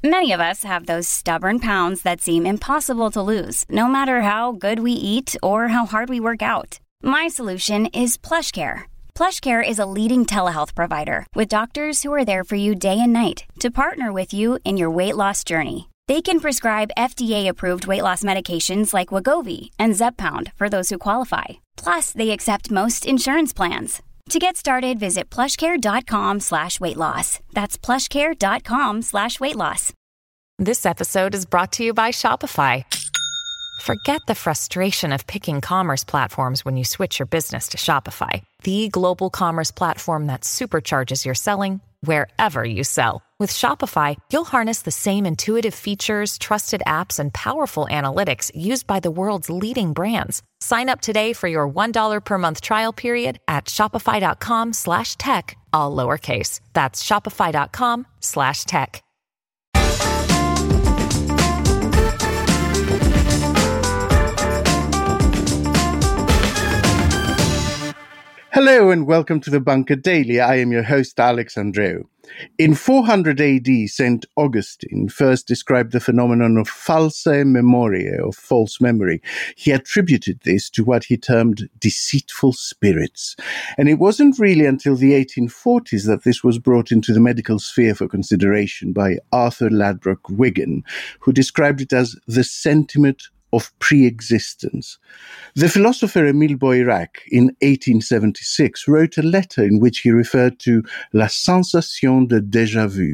Many of us have those stubborn pounds that seem impossible to lose, no matter how good we eat or how hard we work out. My solution is PlushCare. PlushCare is a leading telehealth provider with doctors who are there for you day and night to partner with you in your weight loss journey. They can prescribe FDA-approved weight loss medications like Wegovy and Zepbound for those who qualify. Plus, they accept most insurance plans. To get started, visit plushcare.com/weightloss. That's plushcare.com/weightloss. This episode is brought to you by Shopify. Forget the frustration of picking commerce platforms when you switch your business to Shopify, the global commerce platform that supercharges your selling wherever you sell. With Shopify, you'll harness the same intuitive features, trusted apps, and powerful analytics used by the world's leading brands. Sign up today for your $1 per month trial period at shopify.com/tech, all lowercase. That's shopify.com/tech. Hello and welcome to the Bunker Daily. I am your host, Alex Andreou. In 400 AD, St. Augustine first described the phenomenon of falsae memoriae, or false memory. He attributed this to what he termed deceitful spirits. And it wasn't really until the 1840s that this was brought into the medical sphere for consideration by Arthur Ladbroke Wigan, who described it as the sentiment of pre-existence. The philosopher Émile Boirac, in 1876, wrote a letter in which he referred to la sensation de déjà vu.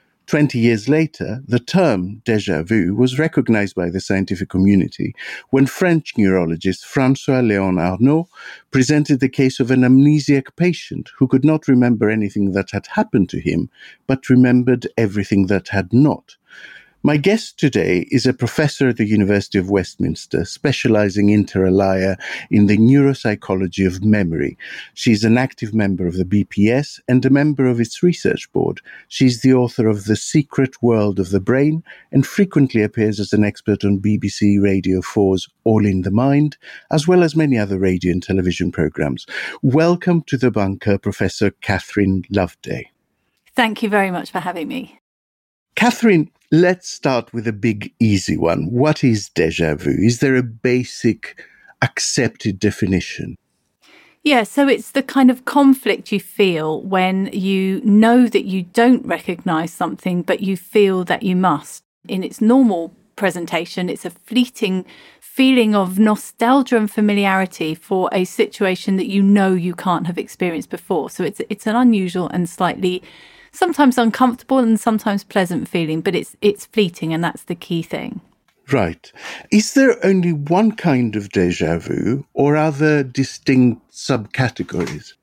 20 years later, the term déjà vu was recognized by the scientific community when French neurologist François-Léon Arnault presented the case of an amnesiac patient who could not remember anything that had happened to him, but remembered everything that had not. My guest today is a professor at the University of Westminster, specializing inter alia in the neuropsychology of memory. She's an active member of the BPS and a member of its research board. She's the author of The Secret World of the Brain and frequently appears as an expert on BBC Radio 4's All in the Mind, as well as many other radio and television programs. Welcome to the Bunker, Professor Catherine Loveday. Thank you very much for having me. Catherine, let's start with a big, easy one. What is déjà vu? Is there a basic accepted definition? Yeah, so it's the kind of conflict you feel when you know that you don't recognize something, but you feel that you must. In its normal presentation, it's a fleeting feeling of nostalgia and familiarity for a situation that you know you can't have experienced before. So it's an unusual and slightly sometimes uncomfortable and sometimes pleasant feeling, but it's fleeting, and that's the key thing. Right. Is there only one kind of déjà vu, or are there distinct subcategories?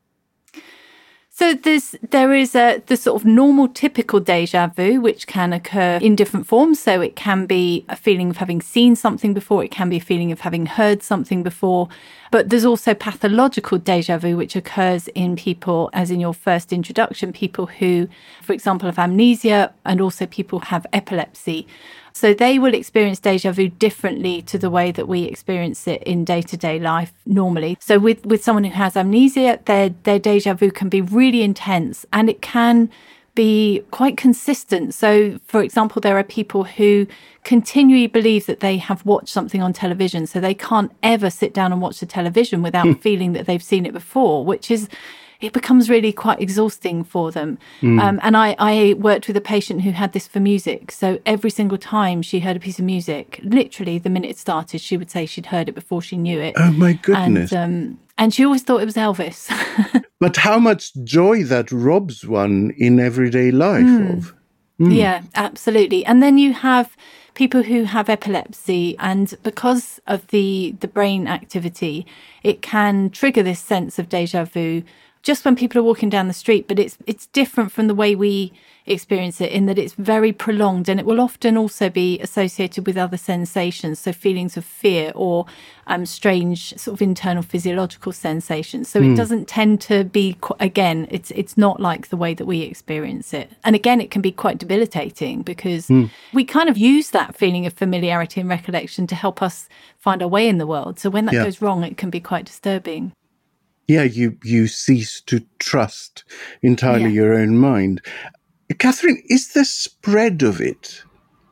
So there is the sort of normal, typical déjà vu, which can occur in different forms. So it can be a feeling of having seen something before. It can be a feeling of having heard something before. But there's also pathological déjà vu, which occurs in people, as in your first introduction, people who, for example, have amnesia, and also people who have epilepsy. So they will experience déjà vu differently to the way that we experience it in day-to-day life normally. So with someone who has amnesia, their déjà vu can be really intense, and it can be quite consistent. So, for example, there are people who continually believe that they have watched something on television, so they can't ever sit down and watch the television without feeling that they've seen it before, it becomes really quite exhausting for them. And I worked with a patient who had this for music. So every single time she heard a piece of music, literally the minute it started, she would say she'd heard it before she knew it. Oh, my goodness. And she always thought it was Elvis. But how much joy that robs one in everyday life of. Yeah, absolutely. And then you have people who have epilepsy, and because of the brain activity, it can trigger this sense of déjà vu just when people are walking down the street, but it's different from the way we experience it in that it's very prolonged, and it will often also be associated with other sensations, so feelings of fear or strange sort of internal physiological sensations. So it doesn't tend to be, again, it's not like the way that we experience it. And again, it can be quite debilitating because we kind of use that feeling of familiarity and recollection to help us find our way in the world. So when that goes wrong, it can be quite disturbing. Yeah, you cease to trust entirely your own mind. Catherine, is the spread of it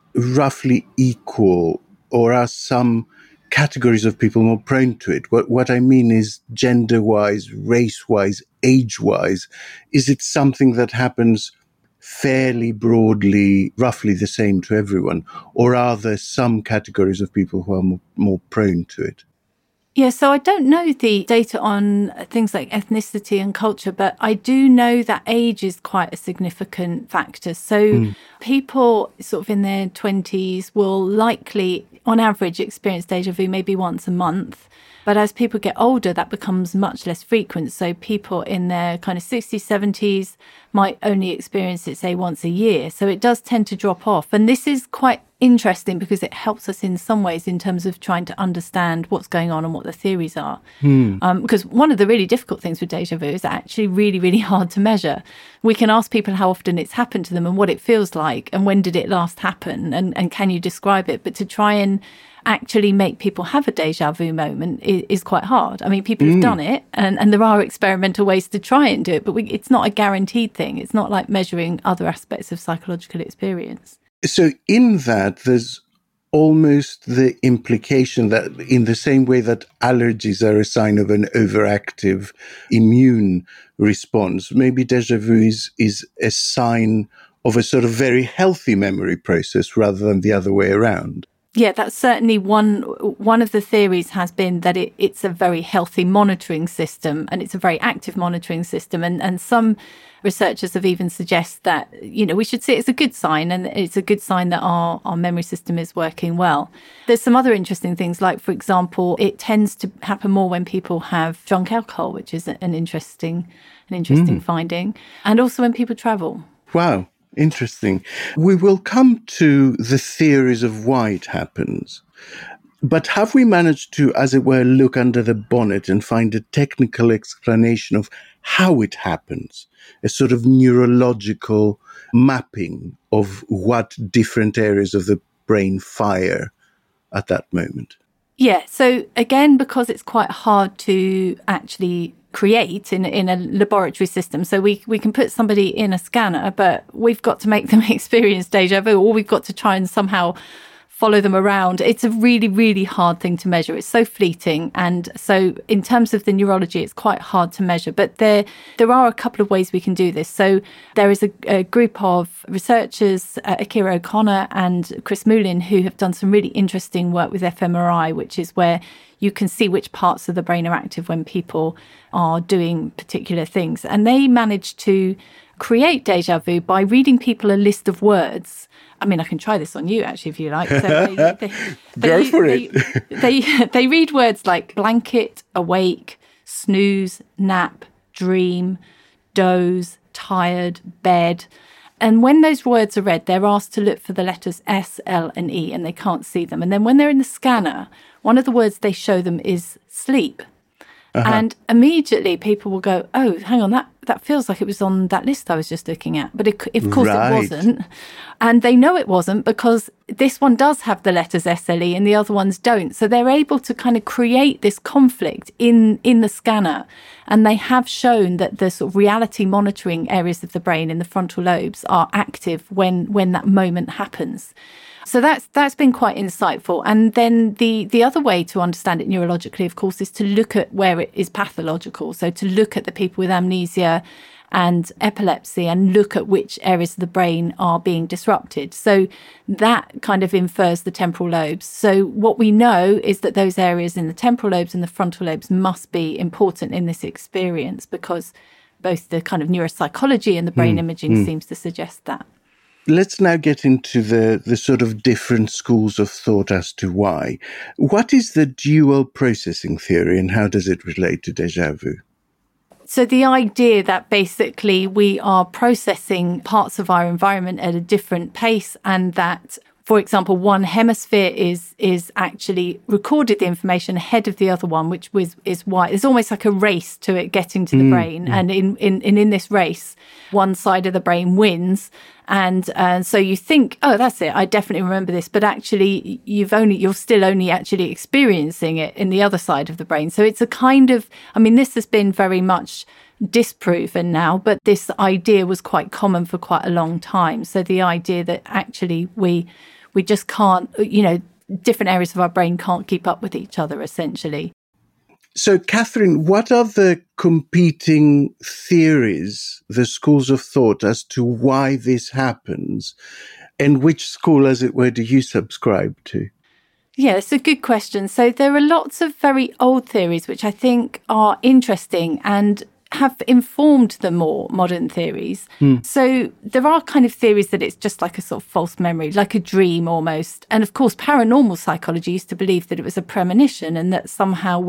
roughly equal, or are some categories of people more prone to it? What I mean is gender-wise, race-wise, age-wise. Is it something that happens fairly broadly, roughly the same to everyone? Or are there some categories of people who are more prone to it? Yeah, so I don't know the data on things like ethnicity and culture, but I do know that age is quite a significant factor. So people sort of in their 20s will likely, on average, experience déjà vu maybe once a month. But as people get older, that becomes much less frequent. So people in their kind of 60s, 70s might only experience it, say, once a year. So it does tend to drop off. And this is quite interesting because it helps us in some ways in terms of trying to understand what's going on and what the theories are. Because one of the really difficult things with déjà vu is actually really, really hard to measure. We can ask people how often it's happened to them and what it feels like and when did it last happen and can you describe it? But to try and actually make people have a déjà vu moment is quite hard. I mean, people have done it and there are experimental ways to try and do it, but it's not a guaranteed thing. It's not like measuring other aspects of psychological experience. So in that, there's almost the implication that in the same way that allergies are a sign of an overactive immune response, maybe déjà vu is a sign of a sort of very healthy memory process rather than the other way around. Yeah, that's certainly one of the theories has been that it's a very healthy monitoring system and it's a very active monitoring system. And some researchers have even suggested that, we should see it as a good sign and it's a good sign that our memory system is working well. There's some other interesting things, like, for example, it tends to happen more when people have drunk alcohol, which is an interesting finding, and also when people travel. Wow. Interesting. We will come to the theories of why it happens. But have we managed to, as it were, look under the bonnet and find a technical explanation of how it happens? A sort of neurological mapping of what different areas of the brain fire at that moment? Yeah. So again, because it's quite hard to actually create in a laboratory system. So we can put somebody in a scanner, but we've got to make them experience déjà vu, or we've got to try and somehow follow them around. It's a really, really hard thing to measure. It's so fleeting. And so in terms of the neurology, it's quite hard to measure. But there are a couple of ways we can do this. So there is a group of researchers, Akira O'Connor and Chris Moulin, who have done some really interesting work with fMRI, which is where you can see which parts of the brain are active when people are doing particular things. And they managed to create déjà vu by reading people a list of words. I mean, I can try this on you, actually, if you like. So Go for it. They read words like blanket, awake, snooze, nap, dream, doze, tired, bed. And when those words are read, they're asked to look for the letters S, L, and E, and they can't see them. And then when they're in the scanner, one of the words they show them is sleep. And immediately people will go, oh, hang on, that feels like it was on that list I was just looking at. But of course it wasn't. And they know it wasn't because this one does have the letters SLE and the other ones don't. So they're able to kind of create this conflict in the scanner. And they have shown that the sort of reality monitoring areas of the brain in the frontal lobes are active when that moment happens. So that's been quite insightful. And then the other way to understand it neurologically, of course, is to look at where it is pathological. So to look at the people with amnesia and epilepsy and look at which areas of the brain are being disrupted. So that kind of infers the temporal lobes. So what we know is that those areas in the temporal lobes and the frontal lobes must be important in this experience because both the kind of neuropsychology and the brain imaging seems to suggest that. Let's now get into the sort of different schools of thought as to why. What is the dual processing theory and how does it relate to déjà vu? So the idea that basically we are processing parts of our environment at a different pace and that, for example, one hemisphere is actually recorded the information ahead of the other one, which is why it's almost like a race to it getting to the brain. And in this race, one side of the brain wins. And so you think, oh, that's it. I definitely remember this. But actually, you're still only actually experiencing it in the other side of the brain. So it's a kind of, I mean, this has been very much disproven now, but this idea was quite common for quite a long time. So the idea that actually we just can't, different areas of our brain can't keep up with each other, essentially. So, Catherine, what are the competing theories, the schools of thought as to why this happens? And which school, as it were, do you subscribe to? Yeah, it's a good question. So there are lots of very old theories which I think are interesting and have informed the more modern theories. So there are kind of theories that it's just like a sort of false memory, like a dream almost. And of course, paranormal psychology used to believe that it was a premonition and that somehow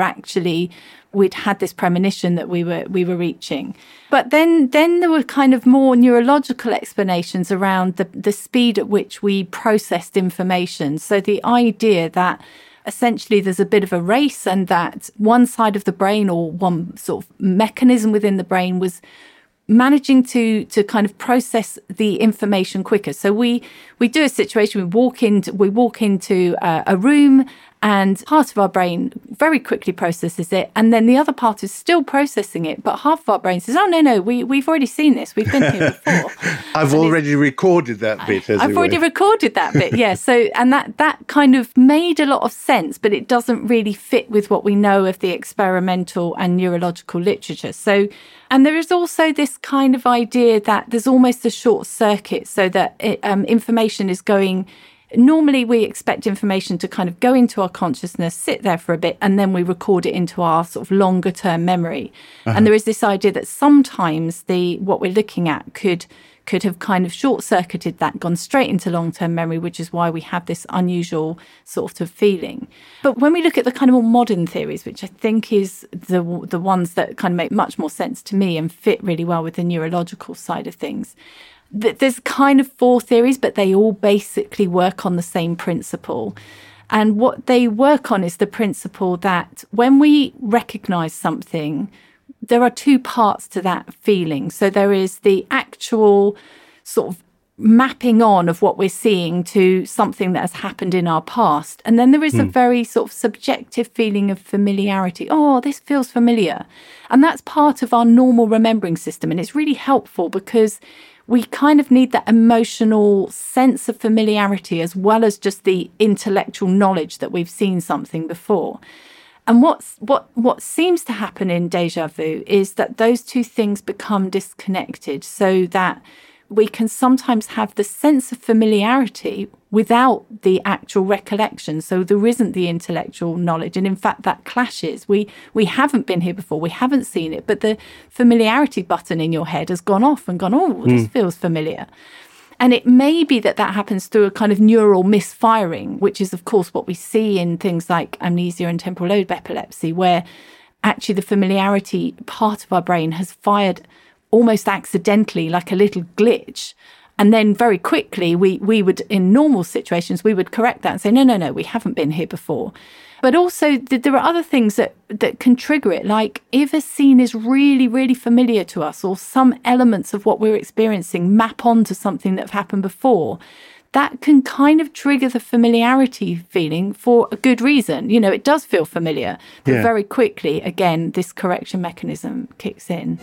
we'd had this premonition that we were reaching. But then there were kind of more neurological explanations around the speed at which we processed information. So the idea that essentially there's a bit of a race and that one side of the brain or one sort of mechanism within the brain was managing to kind of process the information quicker. So we do a situation, we walk into a room and part of our brain very quickly processes it, and then the other part is still processing it, but half of our brain says, no, we've already seen this, we've been here before. I've already recorded that bit, I've already recorded that bit, yeah. So, and that kind of made a lot of sense, but it doesn't really fit with what we know of the experimental and neurological literature. So, and there is also this kind of idea that there's almost a short circuit, so that information is going. Normally, we expect information to kind of go into our consciousness, sit there for a bit, and then we record it into our sort of longer term memory. And there is this idea that sometimes what we're looking at could have kind of short-circuited that, gone straight into long-term memory, which is why we have this unusual sort of feeling. But when we look at the kind of more modern theories, which I think is the ones that kind of make much more sense to me and fit really well with the neurological side of things, there's kind of 4 theories, but they all basically work on the same principle. And what they work on is the principle that when we recognize something, there are 2 parts to that feeling. So there is the actual sort of mapping on of what we're seeing to something that has happened in our past. And then there is a very sort of subjective feeling of familiarity. Oh, this feels familiar. And that's part of our normal remembering system. And it's really helpful because we kind of need that emotional sense of familiarity as well as just the intellectual knowledge that we've seen something before. And what seems to happen in déjà vu is that those 2 things become disconnected, so that we can sometimes have the sense of familiarity without the actual recollection. So there isn't the intellectual knowledge. And in fact, that clashes. We haven't been here before. We haven't seen it. But the familiarity button in your head has gone off and gone, this feels familiar. And it may be that happens through a kind of neural misfiring, which is, of course, what we see in things like amnesia and temporal lobe epilepsy, where actually the familiarity part of our brain has fired almost accidentally, like a little glitch. And then very quickly, we would, in normal situations, we would correct that and say, no, we haven't been here before. But also there are other things that can trigger it, like if a scene is really, really familiar to us or some elements of what we're experiencing map onto something that have happened before, that can kind of trigger the familiarity feeling for a good reason. It does feel familiar, but very quickly, again, this correction mechanism kicks in.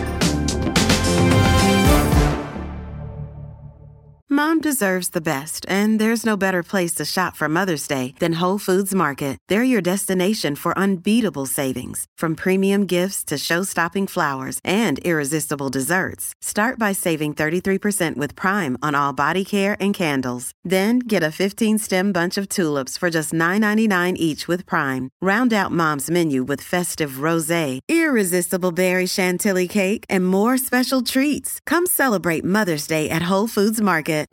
Mom deserves the best, and there's no better place to shop for Mother's Day than Whole Foods Market. They're your destination for unbeatable savings, from premium gifts to show-stopping flowers and irresistible desserts. Start by saving 33% with Prime on all body care and candles. Then get a 15-stem bunch of tulips for just $9.99 each with Prime. Round out Mom's menu with festive rosé, irresistible berry chantilly cake, and more special treats. Come celebrate Mother's Day at Whole Foods Market.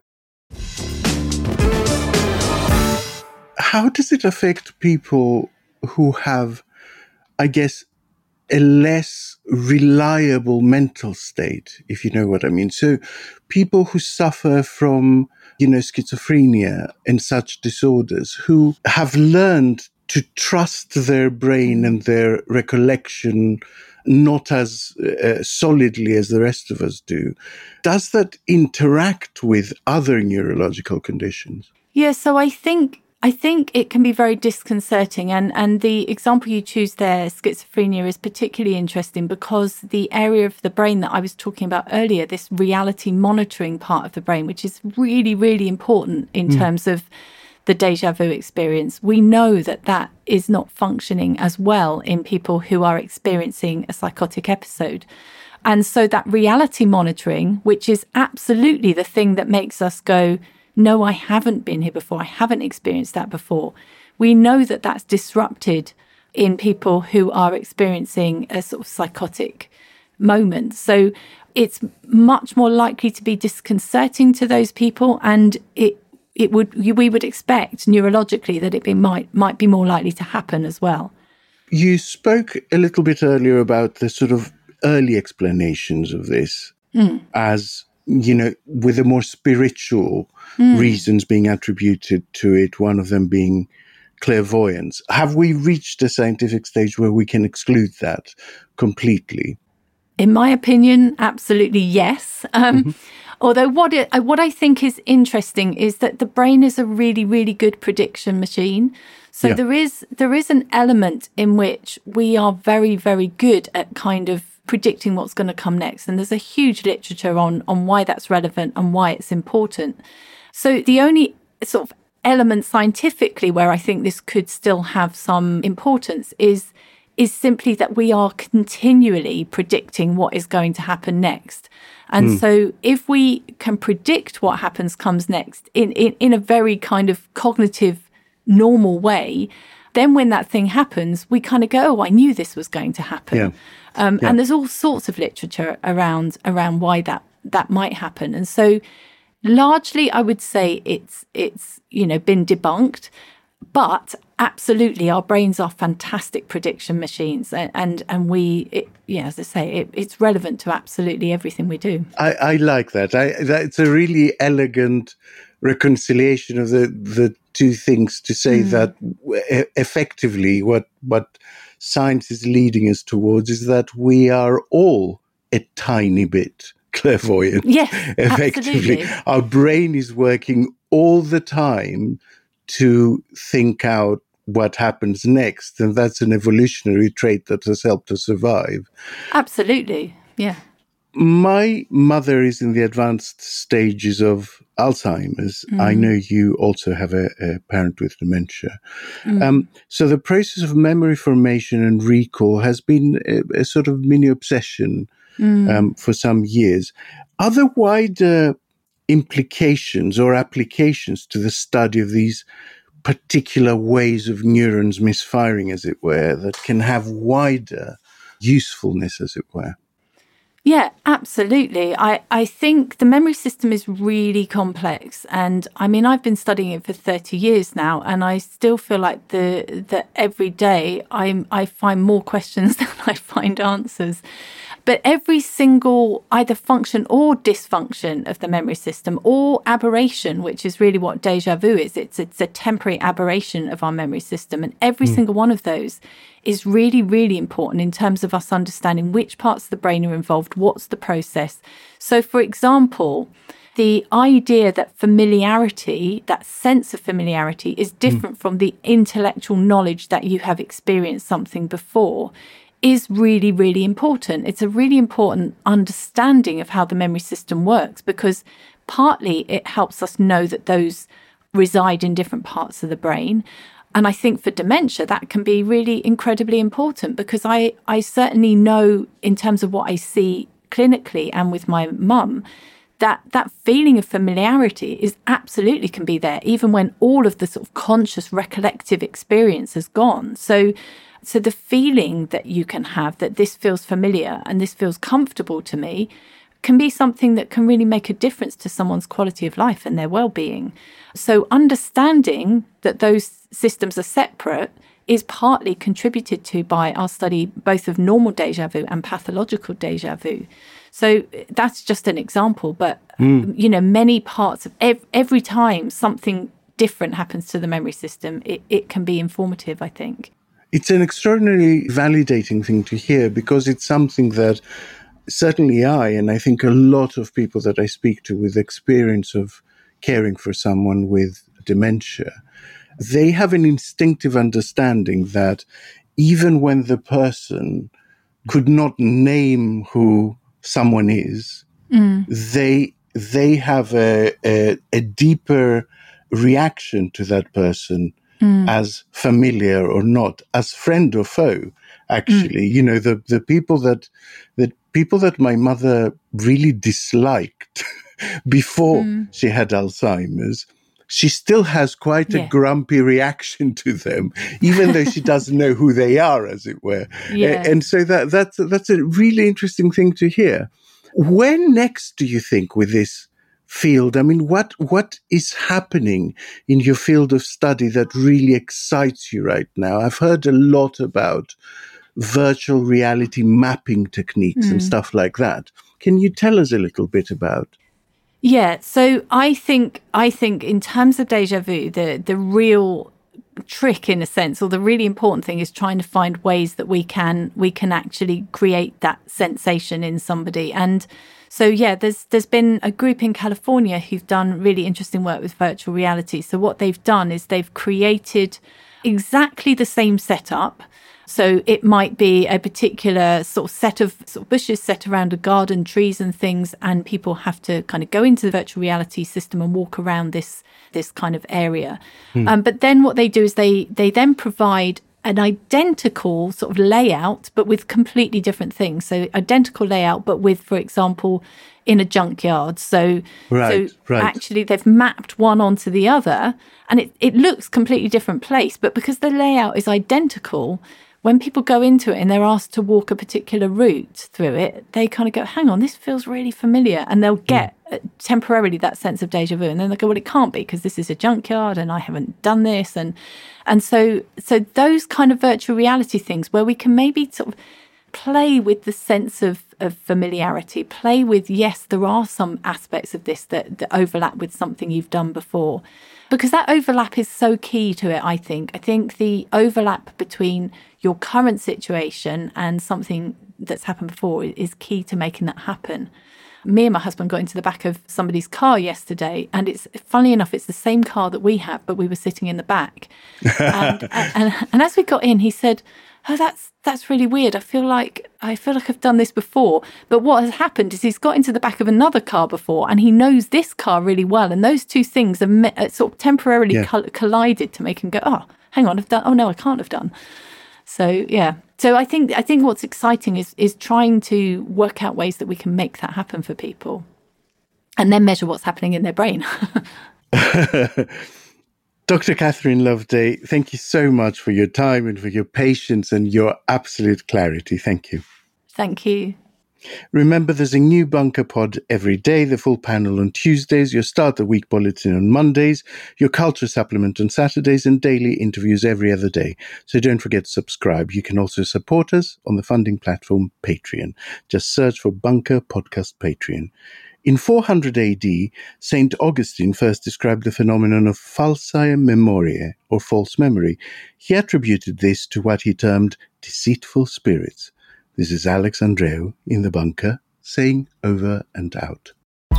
How does it affect people who have, I guess, a less reliable mental state, if you know what I mean? So people who suffer from, schizophrenia and such disorders, who have learned to trust their brain and their recollection not as solidly as the rest of us do. Does that interact with other neurological conditions? Yeah, so I think I think it can be very disconcerting. And the example you choose there, schizophrenia, is particularly interesting because the area of the brain that I was talking about earlier, this reality monitoring part of the brain, which is really, really important in terms of the déjà vu experience, we know that that is not functioning as well in people who are experiencing a psychotic episode. And so that reality monitoring, which is absolutely the thing that makes us go, no, I haven't been here before, I haven't experienced that before. We know that that's disrupted in people who are experiencing a sort of psychotic moment. So it's much more likely to be disconcerting to those people, and we would expect neurologically that it might be more likely to happen as well. You spoke a little bit earlier about the sort of early explanations of this as, with the more spiritual reasons being attributed to it, one of them being clairvoyance. Have we reached a scientific stage where we can exclude that completely? In my opinion, absolutely yes. Although what I think is interesting is that the brain is a really, really good prediction machine. So there is an element in which we are very, very good at kind of predicting what's going to come next. And there's a huge literature on why that's relevant and why it's important. So the only sort of element scientifically where I think this could still have some importance is simply that we are continually predicting what is going to happen next. And so if we can predict what comes next in a very kind of cognitive, normal way, then when that thing happens, we kind of go, oh, I knew this was going to happen. And there's all sorts of literature around why that might happen. And so largely, I would say it's been debunked. But absolutely, our brains are fantastic prediction machines, and as I say, it's relevant to absolutely everything we do. I like that. That's a really elegant reconciliation of the two things to say that effectively what science is leading us towards is that we are all a tiny bit clairvoyant. Yes, effectively. absolutely. Our brain is working all the time to think out what happens next. And that's an evolutionary trait that has helped us survive. Absolutely, yeah. My mother is in the advanced stages of Alzheimer's. I know you also have a parent with dementia. So the process of memory formation and recall has been a sort of mini obsession for some years. Are there wider implications or applications to the study of these particular ways of neurons misfiring, as it were, that can have wider usefulness, as it were? Yeah, absolutely. I think the memory system is really complex. And I mean, I've been studying it for 30 years now, and I still feel like that every day I find more questions than I find answers. But every single either function or dysfunction of the memory system, or aberration, which is really what déjà vu is, it's a temporary aberration of our memory system. And every single one of those is really, really important in terms of us understanding which parts of the brain are involved, what's the process. So, for example, the idea that familiarity, that sense of familiarity, is different from the intellectual knowledge that you have experienced something before is really, really important. It's a really important understanding of how the memory system works, because partly it helps us know that those reside in different parts of the brain. And I think for dementia, that can be really incredibly important, because I certainly know, in terms of what I see clinically and with my mum, that feeling of familiarity is absolutely can be there, even when all of the sort of conscious recollective experience has gone. So the feeling that you can have that this feels familiar and this feels comfortable to me can be something that can really make a difference to someone's quality of life and their well-being. So understanding that those systems are separate is partly contributed to by our study both of normal déjà vu and pathological déjà vu. So that's just an example, but many parts of every time something different happens to the memory system, it can be informative, I think. It's an extraordinarily validating thing to hear, because it's something that certainly I, and I think a lot of people that I speak to with experience of caring for someone with dementia, they have an instinctive understanding that even when the person could not name who someone is, they have a deeper reaction to that person as familiar or not, as friend or foe. Actually, you know, the people that my mother really disliked before she had Alzheimer's, she still has quite a grumpy reaction to them, even though she doesn't know who they are, as it were. And so that's a really interesting thing to hear. Where next do you think with this field? I mean, what is happening in your field of study that really excites you right now? I've heard a lot about virtual reality mapping techniques and stuff like that. Can you tell us a little bit about? Yeah, so I think in terms of déjà vu, the real trick, in a sense, or the really important thing, is trying to find ways that we can actually create that sensation in somebody. And so, there's been a group in California who've done really interesting work with virtual reality. So what they've done is they've created exactly the same setup. So it might be a particular sort of bushes set around a garden, trees and things, and people have to kind of go into the virtual reality system and walk around this kind of area. But then what they do is they then provide an identical sort of layout, but with completely different things. So identical layout, but with, for example, in a junkyard. So actually they've mapped one onto the other, and it looks completely different place. But because the layout is identical, when people go into it and they're asked to walk a particular route through it, they kind of go, hang on, this feels really familiar. And they'll get temporarily that sense of déjà vu. And then they go, well, it can't be because this is a junkyard and I haven't done this. And so those kind of virtual reality things where we can maybe sort of play with the sense of familiarity, play with, yes, there are some aspects of this that overlap with something you've done before. Because that overlap is so key to it, I think. I think the overlap between your current situation and something that's happened before is key to making that happen. Me and my husband got into the back of somebody's car yesterday, and it's funnily enough, it's the same car that we have, but we were sitting in the back. And as we got in, he said, "Oh, that's really weird. I feel like I've done this before." But what has happened is he's got into the back of another car before, and he knows this car really well. And those two things are sort of temporarily collided to make him go, "Oh, hang on, I've done. Oh no, I can't have done." So yeah. So I think what's exciting is trying to work out ways that we can make that happen for people, and then measure what's happening in their brain. Dr. Catherine Loveday, thank you so much for your time and for your patience and your absolute clarity. Thank you. Thank you. Remember, there's a new Bunker Pod every day, the full panel on Tuesdays, your Start the Week bulletin on Mondays, your culture supplement on Saturdays, and daily interviews every other day. So don't forget to subscribe. You can also support us on the funding platform Patreon. Just search for Bunker Podcast Patreon. In 400 AD, St. Augustine first described the phenomenon of falsae memoriae, or false memory. He attributed this to what he termed deceitful spirits. This is Alex Andreou in The Bunker, saying over and out.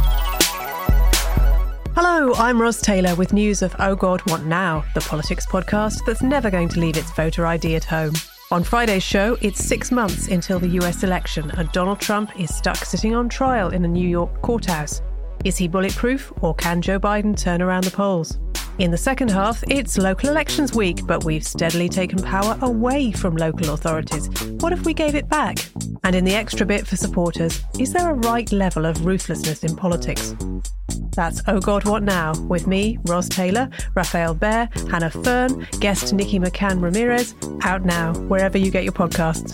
Hello, I'm Ros Taylor with news of Oh God, What Now?, the politics podcast that's never going to leave its voter ID at home. On Friday's show, it's 6 months until the US election and Donald Trump is stuck sitting on trial in a New York courthouse. Is he bulletproof, or can Joe Biden turn around the polls? In the second half, it's local elections week, but we've steadily taken power away from local authorities. What if we gave it back? And in the extra bit for supporters, is there a right level of ruthlessness in politics? That's Oh God, What Now? With me, Ros Taylor, Raphael Behr, Hannah Fern, guest Nikki McCann Ramirez, out now, wherever you get your podcasts.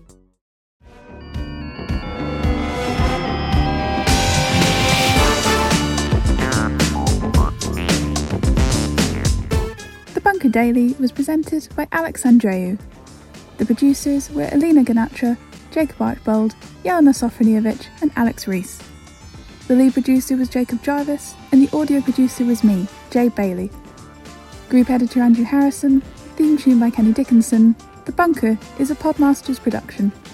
The Bunker Daily was presented by Alex Andreou. The producers were Alina Ganatra, Jacob Archbold, Yana Sofronievich and Alex Rees. The lead producer was Jacob Jarvis, and the audio producer was me, Jay Bailey. Group editor Andrew Harrison, theme tune by Kenny Dickinson. The Bunker is a Podmasters production.